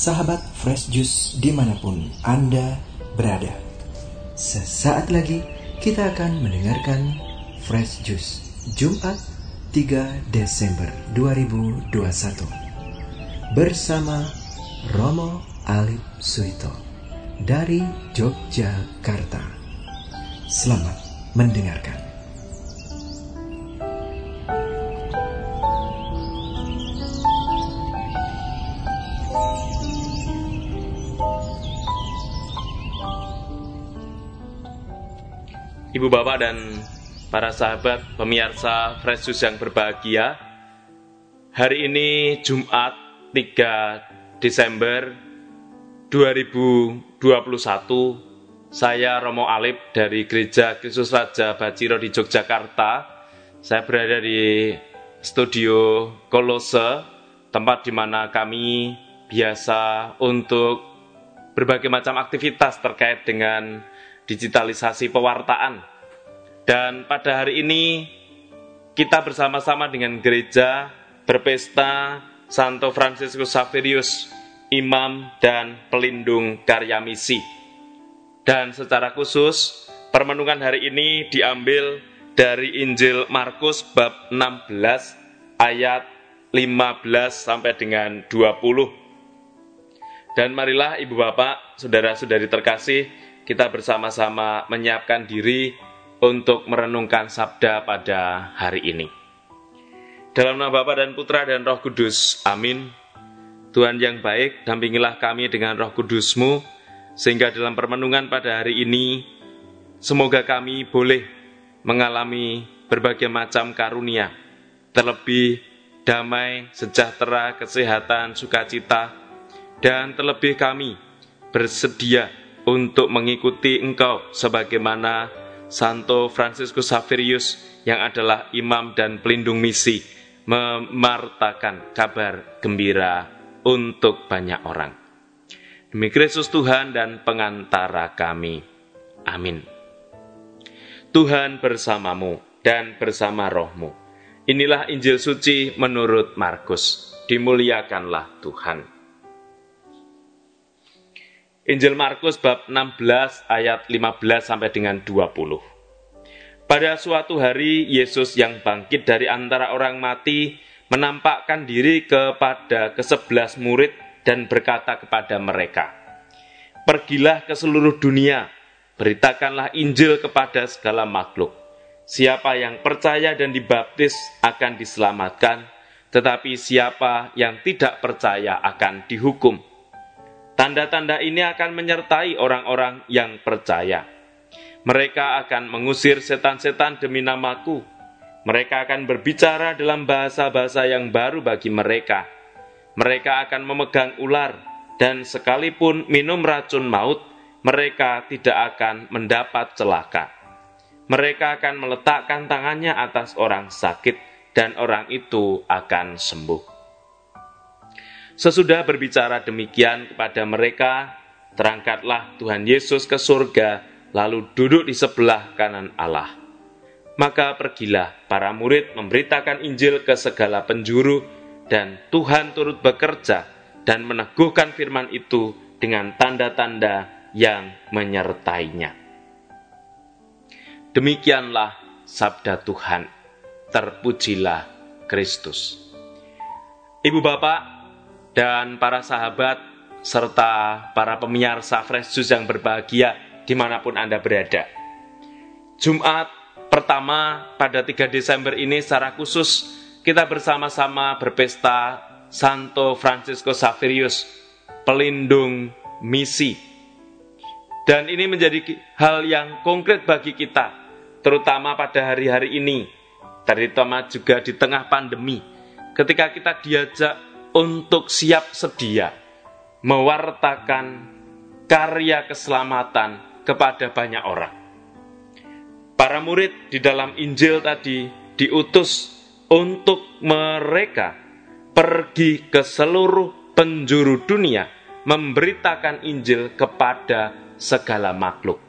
sahabat Fresh Juice dimanapun Anda berada. Sesaat lagi kita akan mendengarkan Fresh Juice Jumat 3 Desember 2021 bersama Romo Alip Suito dari Yogyakarta. Selamat mendengarkan. Ibu bapak dan para sahabat pemirsa Fresh Juice yang berbahagia, hari ini Jumat 3 Desember 2021, saya Romo Alip dari Gereja Kristus Raja Baciro di Yogyakarta. Saya berada di studio Kolose, tempat di mana kami biasa untuk berbagai macam aktivitas terkait dengan digitalisasi pewartaan. Dan pada hari ini kita bersama-sama dengan gereja berpesta Santo Fransiskus Xaverius, imam dan pelindung karya misi. Dan secara khusus permenungan hari ini diambil dari Injil Markus bab 16 ayat 15 sampai dengan 20. Dan marilah ibu bapak, saudara-saudari terkasih, kita bersama-sama menyiapkan diri untuk merenungkan sabda pada hari ini. Dalam nama Bapa dan Putra dan Roh Kudus, amin. Tuhan yang baik, dampingilah kami dengan Roh Kudus-Mu, sehingga dalam permenungan pada hari ini, semoga kami boleh mengalami berbagai macam karunia, terlebih damai, sejahtera, kesehatan, sukacita, dan terlebih kami bersedia untuk mengikuti Engkau sebagaimana Santo Fransiskus Xaverius yang adalah imam dan pelindung misi memartakan kabar gembira untuk banyak orang. Demi Kristus Tuhan dan pengantara kami. Amin. Tuhan bersamamu dan bersama rohmu. Inilah Injil suci menurut Markus. Dimuliakanlah Tuhan. Injil Markus bab 16 ayat 15 sampai dengan 20. Pada suatu hari Yesus yang bangkit dari antara orang mati menampakkan diri kepada ke-11 murid dan berkata kepada mereka, "Pergilah ke seluruh dunia, beritakanlah Injil kepada segala makhluk. Siapa yang percaya dan dibaptis akan diselamatkan, tetapi siapa yang tidak percaya akan dihukum. Tanda-tanda ini akan menyertai orang-orang yang percaya. Mereka akan mengusir setan-setan demi namaku. Mereka akan berbicara dalam bahasa-bahasa yang baru bagi mereka. Mereka akan memegang ular, dan sekalipun minum racun maut, mereka tidak akan mendapat celaka. Mereka akan meletakkan tangannya atas orang sakit, dan orang itu akan sembuh." Sesudah berbicara demikian kepada mereka, terangkatlah Tuhan Yesus ke surga, lalu duduk di sebelah kanan Allah. Maka pergilah para murid memberitakan Injil ke segala penjuru, dan Tuhan turut bekerja dan meneguhkan firman itu dengan tanda-tanda yang menyertainya. Demikianlah sabda Tuhan. Terpujilah Kristus. Ibu bapak dan para sahabat, serta para pemirsa Fresh Juice yang berbahagia dimanapun Anda berada. Jumat pertama pada 3 Desember ini secara khusus kita bersama-sama berpesta Santo Fransiskus Xaverius, pelindung misi. Dan ini menjadi hal yang konkret bagi kita, terutama pada hari-hari ini, terutama juga di tengah pandemi, ketika kita diajak untuk siap sedia mewartakan karya keselamatan kepada banyak orang. Para murid di dalam Injil tadi diutus untuk mereka pergi ke seluruh penjuru dunia memberitakan Injil kepada segala makhluk.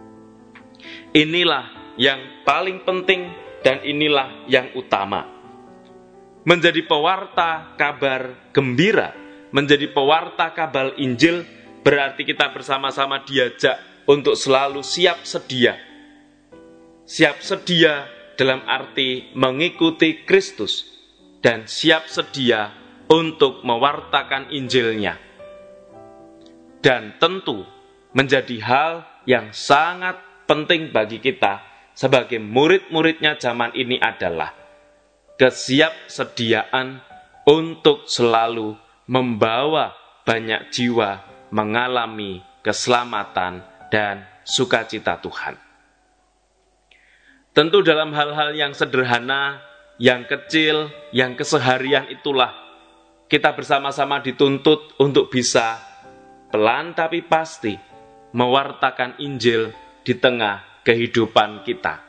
Inilah yang paling penting dan inilah yang utama. Menjadi pewarta kabar gembira menjadi pewarta kabar Injil berarti kita bersama-sama diajak untuk selalu siap sedia. Siap sedia dalam arti mengikuti Kristus dan siap sedia untuk mewartakan Injilnya. Dan tentu menjadi hal yang sangat penting bagi kita sebagai murid-muridnya zaman ini adalah kesiapsediaan untuk selalu membawa banyak jiwa mengalami keselamatan dan sukacita Tuhan. Tentu dalam hal-hal yang sederhana, yang kecil, yang keseharian itulah kita bersama-sama dituntut untuk bisa pelan tapi pasti mewartakan Injil di tengah kehidupan kita.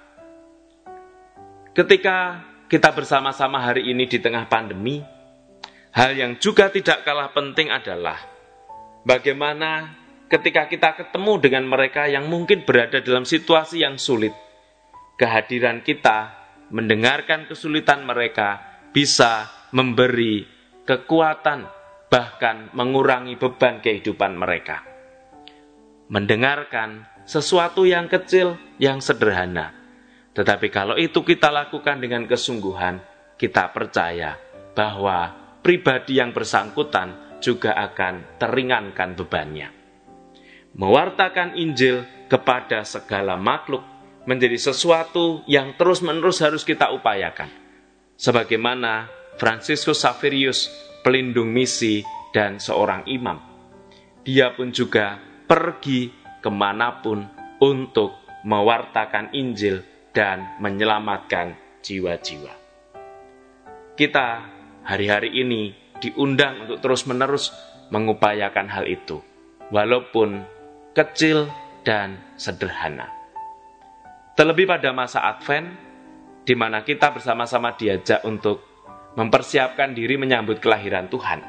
Ketika kita bersama-sama hari ini di tengah pandemi, hal yang juga tidak kalah penting adalah bagaimana ketika kita ketemu dengan mereka yang mungkin berada dalam situasi yang sulit, kehadiran kita mendengarkan kesulitan mereka bisa memberi kekuatan, bahkan mengurangi beban kehidupan mereka. Mendengarkan sesuatu yang kecil, yang sederhana. Tetapi kalau itu kita lakukan dengan kesungguhan, kita percaya bahwa pribadi yang bersangkutan juga akan teringankan bebannya. Mewartakan Injil kepada segala makhluk menjadi sesuatu yang terus-menerus harus kita upayakan. Sebagaimana Fransiskus Xaverius, pelindung misi dan seorang imam. Dia pun juga pergi kemanapun untuk mewartakan Injil dan menyelamatkan jiwa-jiwa. Kita hari-hari ini diundang untuk terus-menerus mengupayakan hal itu, walaupun kecil dan sederhana. Terlebih pada masa Advent, di mana kita bersama-sama diajak untuk mempersiapkan diri menyambut kelahiran Tuhan.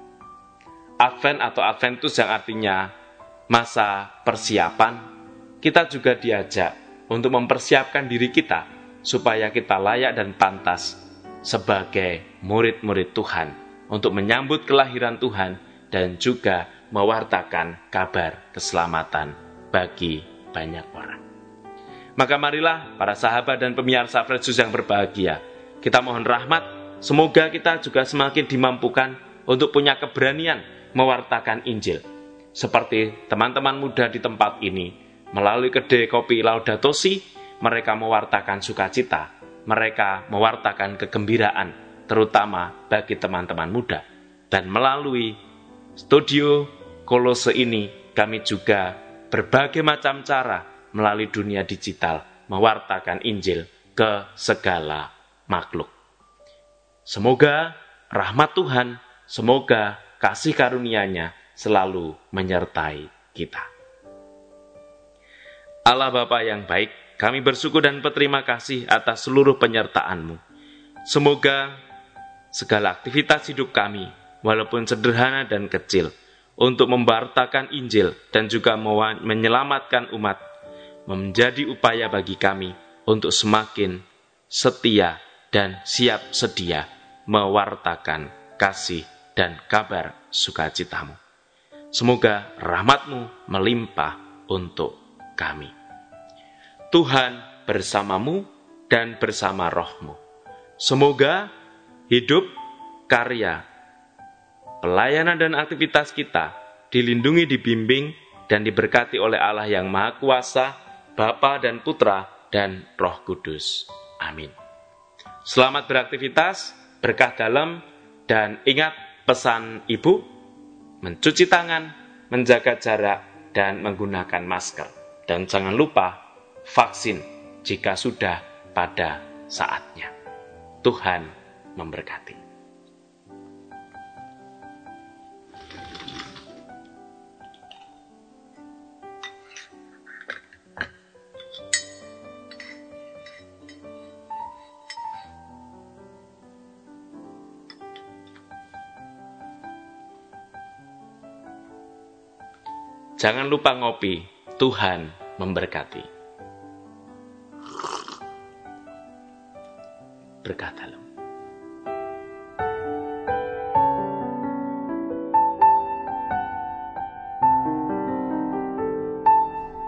Advent atau Adventus yang artinya masa persiapan, kita juga diajak untuk mempersiapkan diri kita supaya kita layak dan pantas sebagai murid-murid Tuhan untuk menyambut kelahiran Tuhan dan juga mewartakan kabar keselamatan bagi banyak orang. Maka marilah para sahabat dan pemirsa Fresh Juice yang berbahagia, kita mohon rahmat, semoga kita juga semakin dimampukan untuk punya keberanian mewartakan Injil. Seperti teman-teman muda di tempat ini, melalui kedai kopi Laudato Si, mereka mewartakan sukacita, mereka mewartakan kegembiraan, terutama bagi teman-teman muda. Dan melalui studio Kolose ini, kami juga berbagai macam cara melalui dunia digital mewartakan Injil ke segala makhluk. Semoga rahmat Tuhan, semoga kasih karunia-Nya selalu menyertai kita. Allah Bapa yang baik, kami bersyukur dan berterima kasih atas seluruh penyertaan-Mu. Semoga segala aktivitas hidup kami, walaupun sederhana dan kecil, untuk memwartakan Injil dan juga menyelamatkan umat, menjadi upaya bagi kami untuk semakin setia dan siap sedia mewartakan kasih dan kabar sukacita-Mu. Semoga rahmat-Mu melimpah untuk kami. Tuhan bersamamu dan bersama roh-Mu. Semoga hidup, karya, pelayanan dan aktivitas kita dilindungi, dibimbing, dan diberkati oleh Allah yang Maha Kuasa, Bapa dan Putra dan Roh Kudus. Amin. Selamat beraktivitas, berkah dalam, dan ingat pesan Ibu, mencuci tangan, menjaga jarak, dan menggunakan masker. Dan jangan lupa vaksin jika sudah pada saatnya. Tuhan memberkati. Jangan lupa ngopi, Tuhan memberkati. Berkah dalam.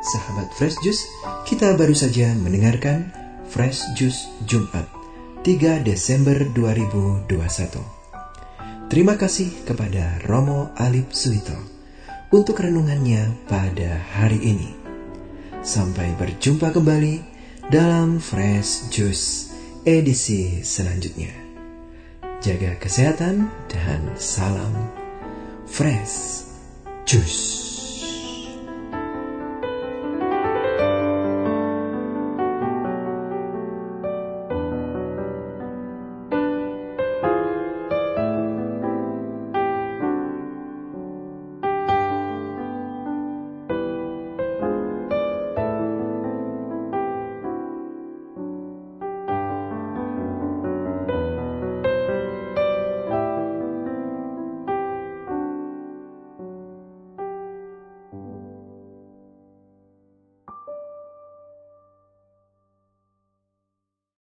sahabat Fresh Juice, kita baru saja mendengarkan Fresh Juice Jumat 3 Desember 2021. Terima kasih kepada Romo Alip Suito untuk renungannya pada hari ini. Sampai berjumpa kembali dalam Fresh Juice edisi selanjutnya. Jaga kesehatan dan salam Fresh Juice.